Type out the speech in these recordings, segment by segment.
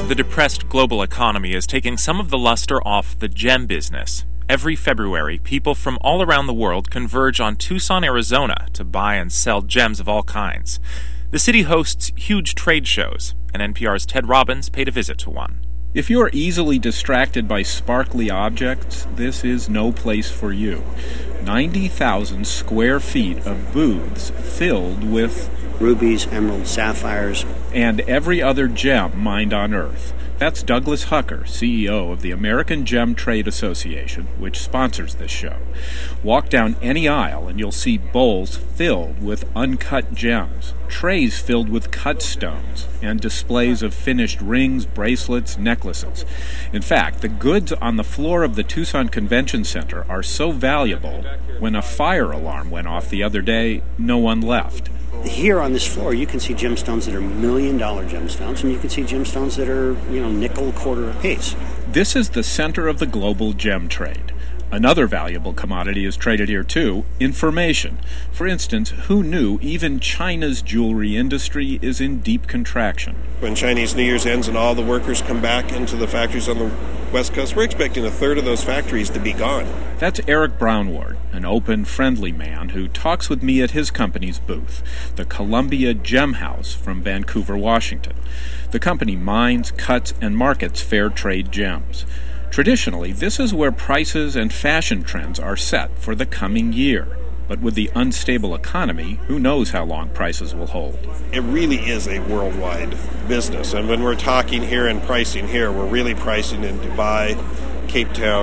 The depressed global economy is taking some of the luster off the gem business. Every February, people from all around the world converge on Tucson, Arizona to buy and sell gems of all kinds. The city hosts huge trade shows, and NPR's Ted Robbins paid a visit to one. If you're easily distracted by sparkly objects, this is no place for you. 90,000 square feet of booths filled with rubies, emeralds, sapphires, and every other gem mined on Earth. That's Douglas Hucker, CEO of the American Gem Trade Association, which sponsors this show. Walk down any aisle and you'll see bowls filled with uncut gems, trays filled with cut stones, and displays of finished rings, bracelets, necklaces. In fact, the goods on the floor of the Tucson Convention Center are so valuable, when a fire alarm went off the other day, no one left. Here on this floor, you can see gemstones that are $1 million gemstones, and you can see gemstones that are, nickel, quarter a piece. This is the center of the global gem trade. Another valuable commodity is traded here too, information. For instance, who knew even China's jewelry industry is in deep contraction? When Chinese New Year's ends and all the workers come back into the factories on the West Coast, we're expecting a third of those factories to be gone. That's Eric Brownward, an open, friendly man who talks with me at his company's booth, the Columbia Gem House from Vancouver, Washington. The company mines, cuts, and markets fair trade gems. Traditionally, this is where prices and fashion trends are set for the coming year. But with the unstable economy, who knows how long prices will hold? It really is a worldwide business. And when we're talking here and pricing here, we're really pricing in Dubai, Cape Town,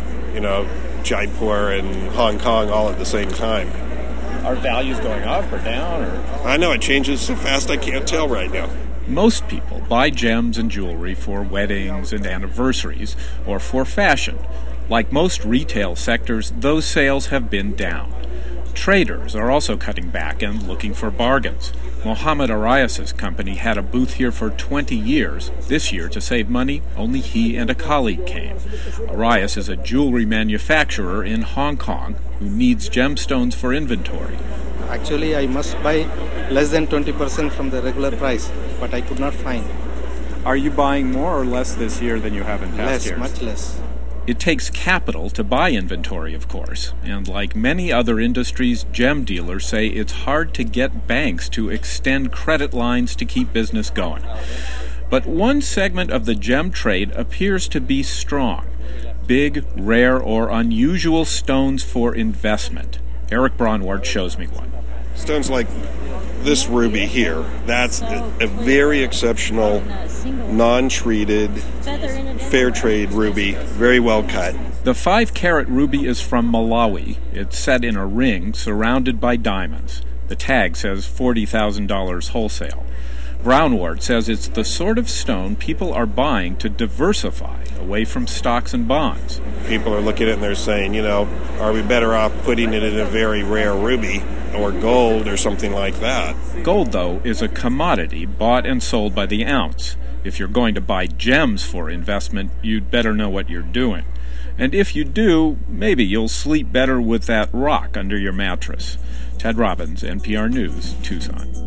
Jaipur and Hong Kong all at the same time. Are values going up or down? I know, it changes so fast I can't tell right now. Most people buy gems and jewelry for weddings and anniversaries or for fashion. Like most retail sectors, those sales have been down. Traders are also cutting back and looking for bargains. Mohammed Arias' company had a booth here for 20 years. This year, to save money, only he and a colleague came. Arias is a jewelry manufacturer in Hong Kong who needs gemstones for inventory. Actually, I must buy less than 20% from the regular price, but I could not find. Are you buying more or less this year than you have in past years? Much less. It takes capital to buy inventory, of course, and like many other industries, gem dealers say it's hard to get banks to extend credit lines to keep business going. But one segment of the gem trade appears to be strong: big, rare, or unusual stones for investment. Eric Brownward shows me one. Stones like this ruby here, that's a very exceptional, non-treated, fair trade ruby, very well cut. The 5-carat ruby is from Malawi. It's set in a ring surrounded by diamonds. The tag says $40,000 wholesale. Brownward says it's the sort of stone people are buying to diversify away from stocks and bonds. People are looking at it and they're saying, are we better off putting it in a very rare ruby or gold or something like that? Gold, though, is a commodity bought and sold by the ounce. If you're going to buy gems for investment, you'd better know what you're doing. And if you do, maybe you'll sleep better with that rock under your mattress. Ted Robbins, NPR News, Tucson.